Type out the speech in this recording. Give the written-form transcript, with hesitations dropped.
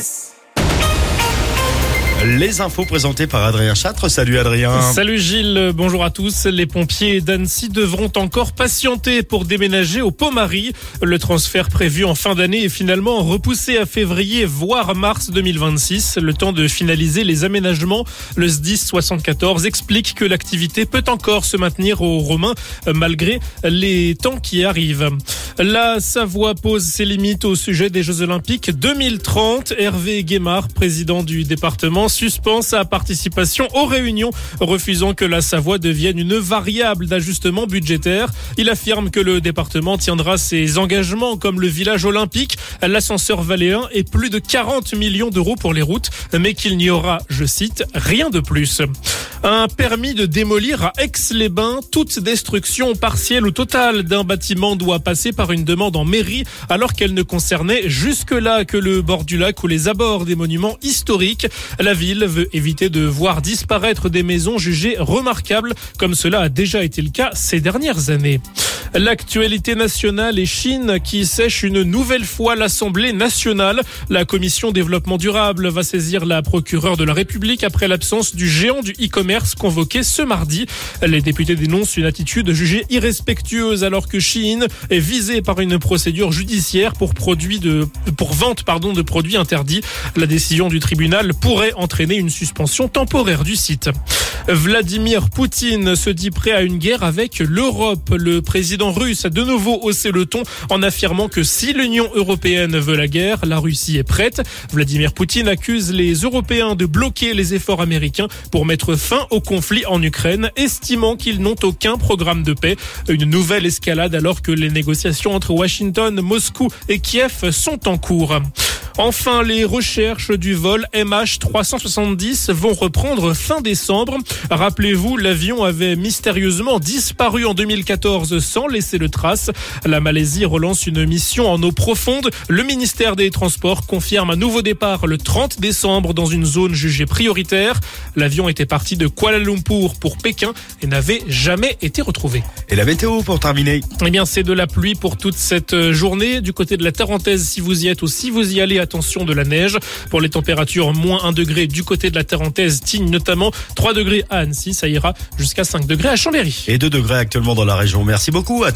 RVVS. Les infos présentées par Adrien Châtre. Salut Adrien. Salut Gilles, bonjour à tous. Les pompiers d'Annecy devront encore patienter pour déménager au Pommery. Le transfert prévu en fin d'année est finalement repoussé à février, voire mars 2026. Le temps de finaliser les aménagements. Le SDIS 74 explique que l'activité peut encore se maintenir au Romain malgré les temps qui arrivent. La Savoie pose ses limites au sujet des Jeux Olympiques 2030. Hervé Guémard, président du département, suspend sa participation aux réunions, refusant que la Savoie devienne une variable d'ajustement budgétaire. Il affirme que le département tiendra ses engagements comme le village olympique, l'ascenseur valléen et plus de 40 millions d'euros pour les routes, mais qu'il n'y aura, je cite, rien de plus. Un permis de démolir à Aix-les-Bains. Toute destruction partielle ou totale d'un bâtiment doit passer par une demande en mairie, alors qu'elle ne concernait jusque-là que le bord du lac ou les abords des monuments historiques. La ville veut éviter de voir disparaître des maisons jugées remarquables, comme cela a déjà été le cas ces dernières années. L'actualité nationale est Chine qui sèche une nouvelle fois l'Assemblée nationale. La commission développement durable va saisir la procureure de la République après l'absence du géant du e-commerce convoqué ce mardi. Les députés dénoncent une attitude jugée irrespectueuse alors que Chine est visée par une procédure judiciaire pour vente de produits interdits. La décision du tribunal pourrait entraîner une suspension temporaire du site. Vladimir Poutine se dit prêt à une guerre avec l'Europe. Le président russe a de nouveau haussé le ton en affirmant que si l'Union européenne veut la guerre, la Russie est prête. Vladimir Poutine accuse les Européens de bloquer les efforts américains pour mettre fin au conflit en Ukraine, estimant qu'ils n'ont aucun programme de paix. Une nouvelle escalade alors que les négociations entre Washington, Moscou et Kiev sont en cours. Enfin, les recherches du vol MH370 vont reprendre fin décembre. Rappelez-vous, l'avion avait mystérieusement disparu en 2014 sans laisser de traces. La Malaisie relance une mission en eau profonde. Le ministère des Transports confirme un nouveau départ le 30 décembre dans une zone jugée prioritaire. L'avion était parti de Kuala Lumpur pour Pékin et n'avait jamais été retrouvé. Et la météo pour terminer? Eh bien, c'est de la pluie pour toute cette journée. Du côté de la Tarentaise, si vous y êtes ou si vous y allez, attention de la neige. Pour les températures, moins 1 degré du côté de la Tarentaise, Tignes notamment, 3 degrés à Annecy, ça ira jusqu'à 5 degrés à Chambéry. Et 2 degrés actuellement dans la région. Merci beaucoup.